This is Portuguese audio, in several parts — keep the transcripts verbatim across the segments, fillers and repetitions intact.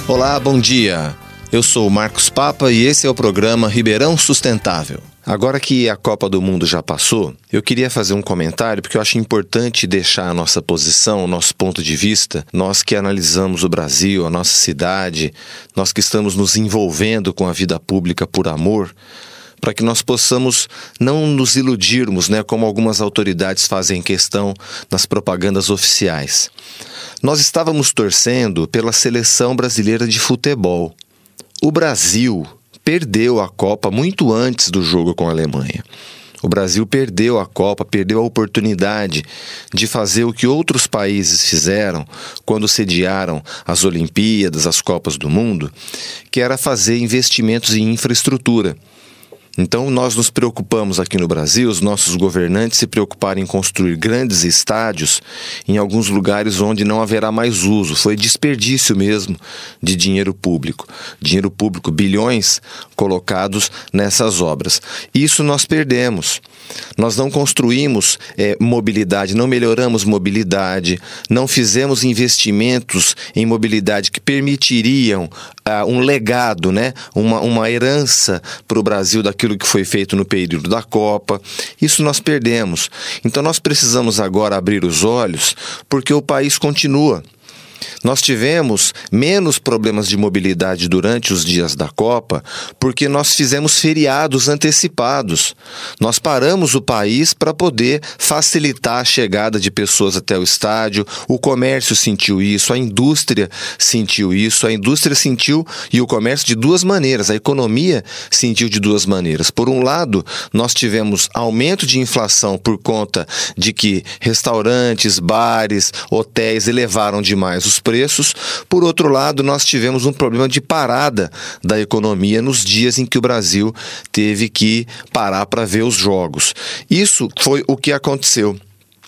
Olá, bom dia. Eu sou o Marcos Papa e esse é o programa Ribeirão Sustentável. Agora que a Copa do Mundo já passou, eu queria fazer um comentário porque eu acho importante deixar a nossa posição, o nosso ponto de vista, nós que analisamos o Brasil, a nossa cidade, nós que estamos nos envolvendo com a vida pública por amor, para que nós possamos não nos iludirmos, né, como algumas autoridades fazem questão nas propagandas oficiais. Nós estávamos torcendo pela seleção brasileira de futebol. O Brasil perdeu a Copa muito antes do jogo com a Alemanha. O Brasil perdeu a Copa, perdeu a oportunidade de fazer o que outros países fizeram quando sediaram as Olimpíadas, as Copas do Mundo, que era fazer investimentos em infraestrutura. Então nós nos preocupamos aqui no Brasil, os nossos governantes se preocuparam em construir grandes estádios em alguns lugares onde não haverá mais uso. Foi desperdício mesmo de dinheiro público. Dinheiro público, bilhões colocados nessas obras. Isso nós perdemos. Nós não construímos é, mobilidade, não melhoramos mobilidade, não fizemos investimentos em mobilidade que permitiriam ah, um legado, né? uma, uma herança para o Brasil daquilo que foi feito no período da Copa. Isso nós perdemos. Então nós precisamos agora abrir os olhos porque o país continua. Nós tivemos menos problemas de mobilidade durante os dias da Copa porque nós fizemos feriados antecipados. Nós paramos o país para poder facilitar a chegada de pessoas até o estádio. O comércio sentiu isso, a indústria sentiu isso, a indústria sentiu e o comércio de duas maneiras, a economia sentiu de duas maneiras. Por um lado, nós tivemos aumento de inflação por conta de que restaurantes, bares, hotéis elevaram demais os preços. Por outro lado, nós tivemos um problema de parada da economia nos dias em que o Brasil teve que parar para ver os jogos. Isso foi o que aconteceu.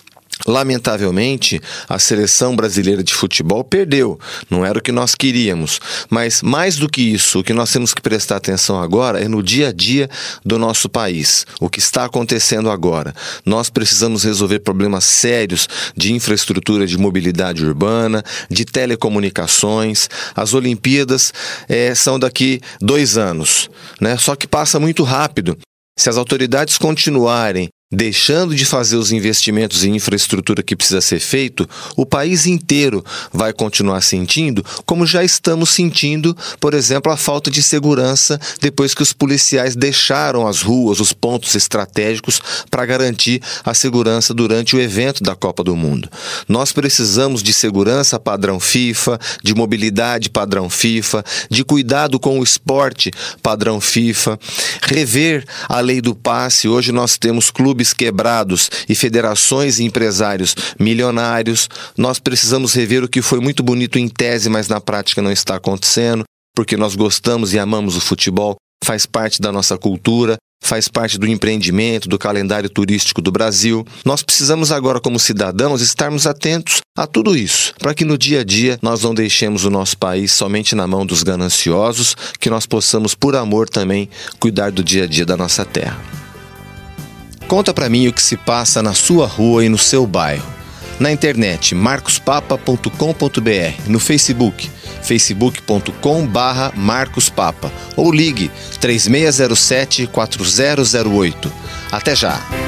Lamentavelmente, a seleção brasileira de futebol perdeu. Não era o que nós queríamos. Mas, mais do que isso, o que nós temos que prestar atenção agora é no dia a dia do nosso país. O que está acontecendo agora. Nós precisamos resolver problemas sérios de infraestrutura de mobilidade urbana, de telecomunicações. As Olimpíadas é, são daqui dois anos, né? Só que passa muito rápido. Se as autoridades continuarem deixando de fazer os investimentos em infraestrutura que precisa ser feito, o país inteiro vai continuar sentindo, como já estamos sentindo, por exemplo, a falta de segurança depois que os policiais deixaram as ruas, os pontos estratégicos para garantir a segurança durante o evento da Copa do Mundo. Nós precisamos de segurança padrão FIFA, de mobilidade padrão FIFA, de cuidado com o esporte padrão FIFA, rever a lei do passe. Hoje nós temos clubes quebrados e federações e empresários milionários. Nós precisamos rever o que foi muito bonito em tese, mas na prática não está acontecendo, porque nós gostamos e amamos o futebol, faz parte da nossa cultura, faz parte do empreendimento, do calendário turístico do Brasil. Nós precisamos agora, como cidadãos, estarmos atentos a tudo isso, para que no dia a dia nós não deixemos o nosso país somente na mão dos gananciosos, que nós possamos, por amor também, cuidar do dia a dia da nossa terra. Conta pra mim o que se passa na sua rua e no seu bairro. Na internet, marcos papa ponto com ponto b r, no Facebook, facebook ponto com barra marcos papa, ou ligue três seis zero sete, quatro zero zero oito. Até já!